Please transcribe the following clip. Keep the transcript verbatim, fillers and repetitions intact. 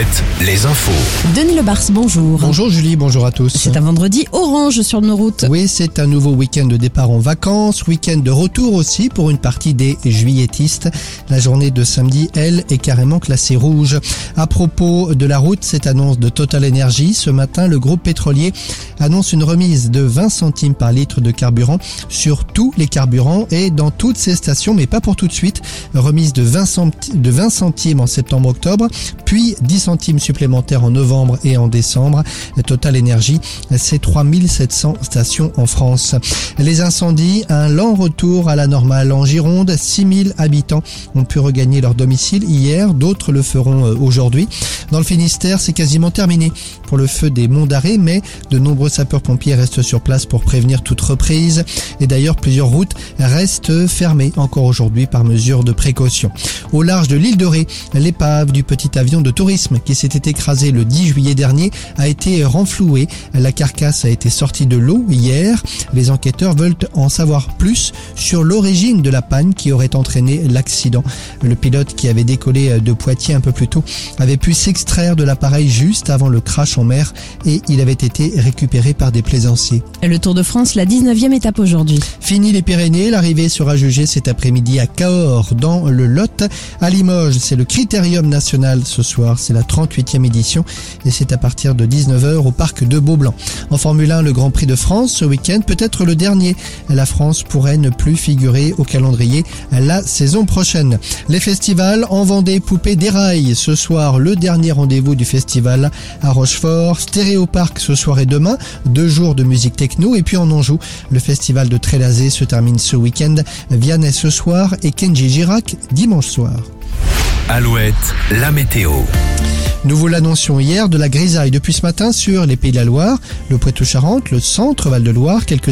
Alouette, les infos. Denis Lebars, bonjour. Bonjour Julie, bonjour à tous. C'est un vendredi orange sur nos routes. Oui, c'est un nouveau week-end de départ en vacances, week-end de retour aussi pour une partie des juilletistes. La journée de samedi, elle, est carrément classée rouge. À propos de la route, cette annonce de Total Energy, ce matin, le groupe pétrolier annonce une remise de vingt centimes par litre de carburant sur tous les carburants et dans toutes ces stations, mais pas pour tout de suite. Remise de vingt centimes en septembre-octobre, puis dix centimes supplémentaires en novembre et en décembre. Total Energy, c'est trois mille sept cents stations en France. Les incendies, un lent retour à la normale. En Gironde, six mille habitants ont pu regagner leur domicile hier, d'autres le feront aujourd'hui. Dans le Finistère, c'est quasiment terminé pour le feu des Monts d'Arrée, mais de nombreux sapeurs-pompiers restent sur place pour prévenir toute reprise. Et d'ailleurs, plusieurs routes restent fermées encore aujourd'hui par mesure de précaution. Au large de l'île de Ré, l'épave du petit avion de tourisme qui s'était écrasé le dix juillet dernier a été renflouée. La carcasse a été sortie de l'eau hier. Les enquêteurs veulent en savoir plus sur l'origine de la panne qui aurait entraîné l'accident. Le pilote qui avait décollé de Poitiers un peu plus tôt avait pu s'extraire de l'appareil juste avant le crash en mer et il avait été récupéré par des plaisanciers. Le Tour de France, la dix-neuvième étape aujourd'hui. Fini les Pyrénées, l'arrivée sera jugée cet après-midi à Cahors dans le Lot. À Limoges, c'est le Critérium national ce soir, c'est la trente-huitième édition et c'est à partir de dix-neuf heures au parc de Beaublanc. En Formule un, le Grand Prix de France ce week-end, peut-être le dernier. La France pourrait ne plus figurer au calendrier la saison prochaine. Les festivals en Vendée, Poupée déraille. Ce soir, le dernier rendez-vous du festival à Rochefort. Stéréoparc ce soir et demain, deux jours de musique techno. Et puis en Anjou, le festival de Trélazé se termine ce week-end. Vianney ce soir et Kenji Girac dimanche soir. Alouette, la météo. Nous vous l'annoncions hier, de la grisaille depuis ce matin sur les Pays de la Loire, le Poitou-Charentes, le centre Val-de-Loire, quelques